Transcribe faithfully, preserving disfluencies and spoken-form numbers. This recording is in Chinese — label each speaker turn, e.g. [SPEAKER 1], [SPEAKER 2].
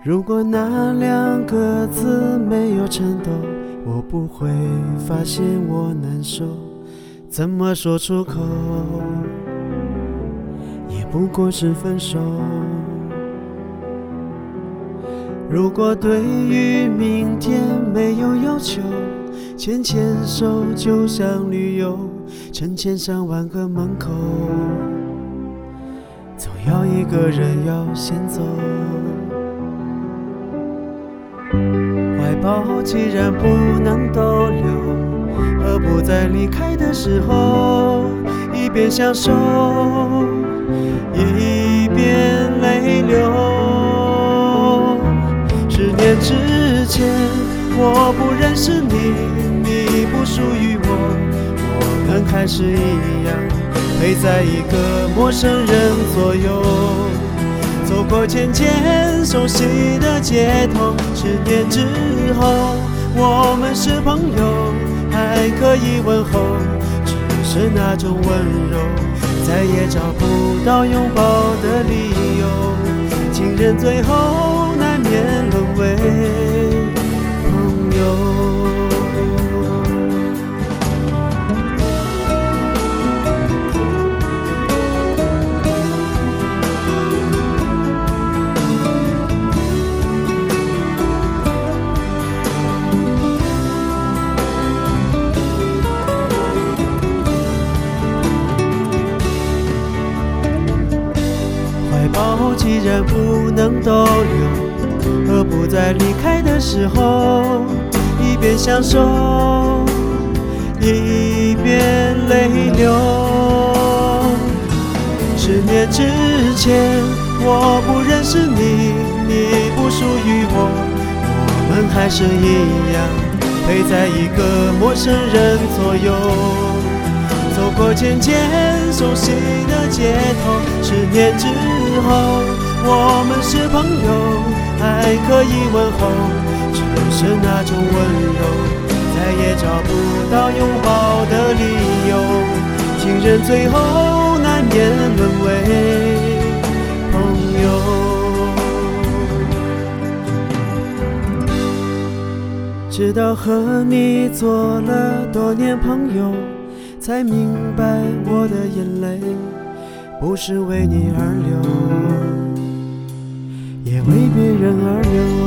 [SPEAKER 1] 如果那两个字没有颤抖，我不会发现我难受。怎么说出口，也不过是分手。如果对于明天没有要求，牵牵手就像旅游，成千上万个门口，总要一个人要先走。怀抱既然不能逗留，何不在离开的时候，一边享受，一边泪流。十年之前我不认识你，你不属于我，我们还是一样陪在一个陌生人左右，走过渐渐熟悉的街头。十年之后我们是朋友，还可以问候，只是那种温柔再也找不到拥抱的理由。情人最后难免沦为朋友。怀抱既然不能逗留，何不在离开的时候，一边享受，一边泪流。十年之前我不认识你，你不属于我，我们还是一样陪在一个陌生人左右，走过渐渐熟悉的街头。十年之后我们是朋友，还可以问候，只是那种温柔再也找不到拥抱的理由。情人最后难免沦为朋友。直到和你做了多年朋友，才明白我的眼泪不是为你而流，也为别人而流。